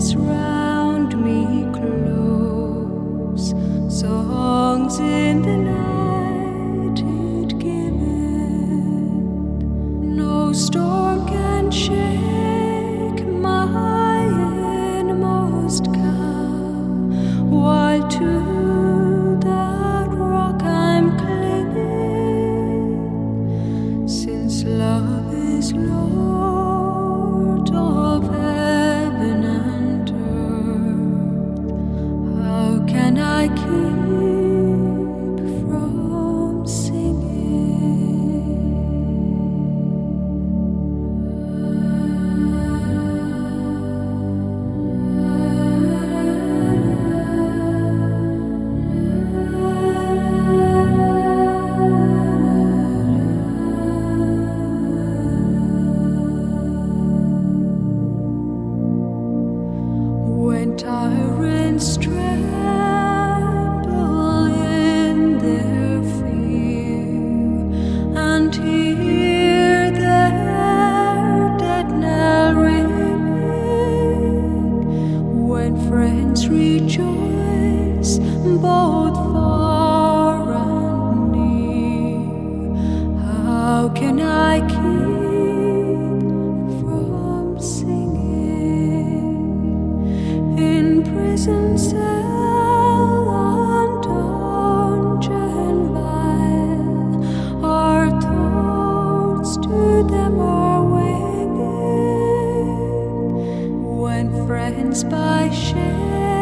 round me close, songs in the night it giveth. No storm can shake my inmost calm, while to that rock I'm clinging, since love is Lord of heaven and earth. How can I keep from when tyrants tremble in their fear and hear their dead knell ringing, when friends rejoice both far and near, how can I keep from singing? In prison cell and dungeon vile, our thoughts to them are winging, when friends by shame